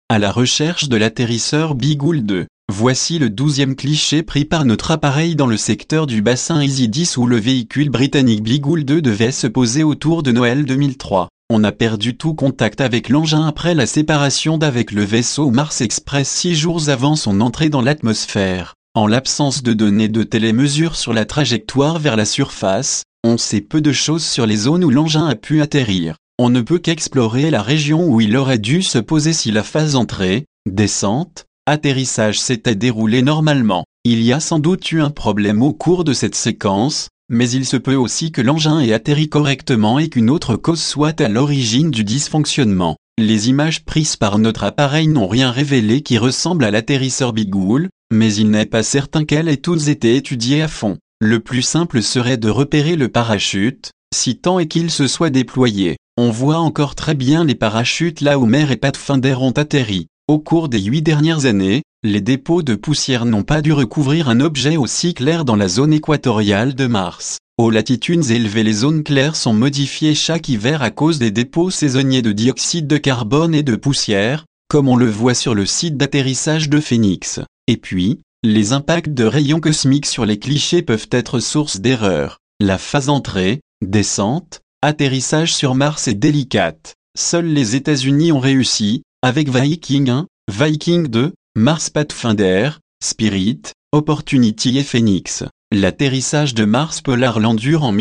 à la recherche de l'atterrisseur Beagle 2. Voici le 12e cliché pris par notre appareil dans le secteur du bassin Easy-10 où le véhicule britannique Beagle 2 devait se poser autour de Noël 2003. On a perdu tout contact avec l'engin après la séparation d'avec le vaisseau Mars Express 6 jours avant son entrée dans l'atmosphère. En l'absence de données de télémesure sur la trajectoire vers la surface, on sait peu de choses sur les zones où l'engin a pu atterrir. On ne peut qu'explorer la région où il aurait dû se poser si la phase entrée, descente, atterrissage s'était déroulé normalement. Il y a sans doute eu un problème au cours de cette séquence, mais il se peut aussi que l'engin ait atterri correctement et qu'une autre cause soit à l'origine du dysfonctionnement. Les images prises par notre appareil n'ont rien révélé qui ressemble à l'atterrisseur Beagle, mais il n'est pas certain qu'elles aient toutes été étudiées à fond. Le plus simple serait de repérer le parachute, si tant est qu'il se soit déployé. On voit encore très bien les parachutes là où Mer et Pathfinder ont atterri. Au cours des 8 dernières années, les dépôts de poussière n'ont pas dû recouvrir un objet aussi clair dans la zone équatoriale de Mars. Aux latitudes élevées, les zones claires sont modifiées chaque hiver à cause des dépôts saisonniers de dioxyde de carbone et de poussière, comme on le voit sur le site d'atterrissage de Phoenix. Et puis, les impacts de rayons cosmiques sur les clichés peuvent être source d'erreurs. La phase entrée, descente, atterrissage sur Mars est délicate. Seuls les États-Unis ont réussi, avec Viking 1, Viking 2, Mars Pathfinder, Spirit, Opportunity et Phoenix. L'atterrissage de Mars Polar Lander en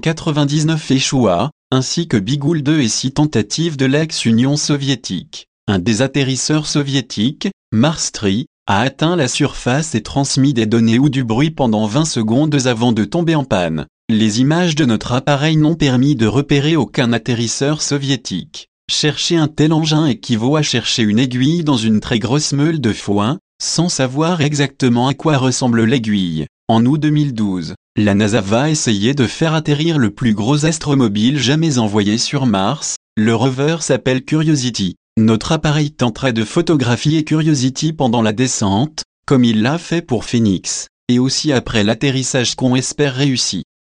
1999 échoua, ainsi que Beagle 2 et 6 tentatives de l'ex-Union soviétique. Un des atterrisseurs soviétiques, Mars 3, a atteint la surface et transmis des données ou du bruit pendant 20 secondes avant de tomber en panne. Les images de notre appareil n'ont permis de repérer aucun atterrisseur soviétique. Chercher un tel engin équivaut à chercher une aiguille dans une très grosse meule de foin, sans savoir exactement à quoi ressemble l'aiguille. En août 2012, la NASA va essayer de faire atterrir le plus gros astromobile jamais envoyé sur Mars. Le rover s'appelle Curiosity. Notre appareil tenterait de photographier Curiosity pendant la descente, comme il l'a fait pour Phoenix, et aussi après l'atterrissage qu'on espère réussi.